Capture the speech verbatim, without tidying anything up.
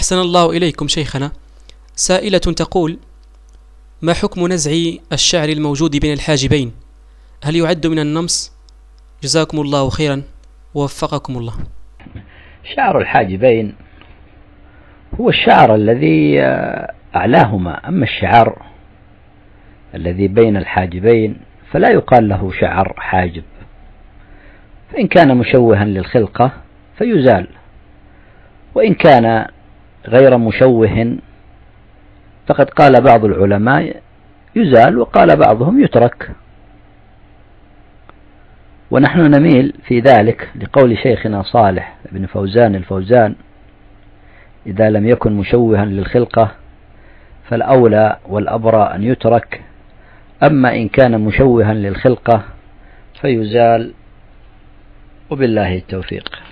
أحسن الله إليكم شيخنا. سائلة تقول: ما حكم نزع الشعر الموجود بين الحاجبين؟ هل يعد من النمص؟ جزاكم الله خيرا ووفقكم الله. شعر الحاجبين هو الشعر الذي أعلاهما، أما الشعر الذي بين الحاجبين فلا يقال له شعر حاجب، فإن كان مشوها للخلقة فيزال، وإن كان غير مشوه فقد قال بعض العلماء يزال وقال بعضهم يترك، ونحن نميل في ذلك لقول شيخنا صالح بن فوزان الفوزان: إذا لم يكن مشوها للخلقة فالأولى والأبرى أن يترك، أما إن كان مشوها للخلقة فيزال، وبالله التوفيق.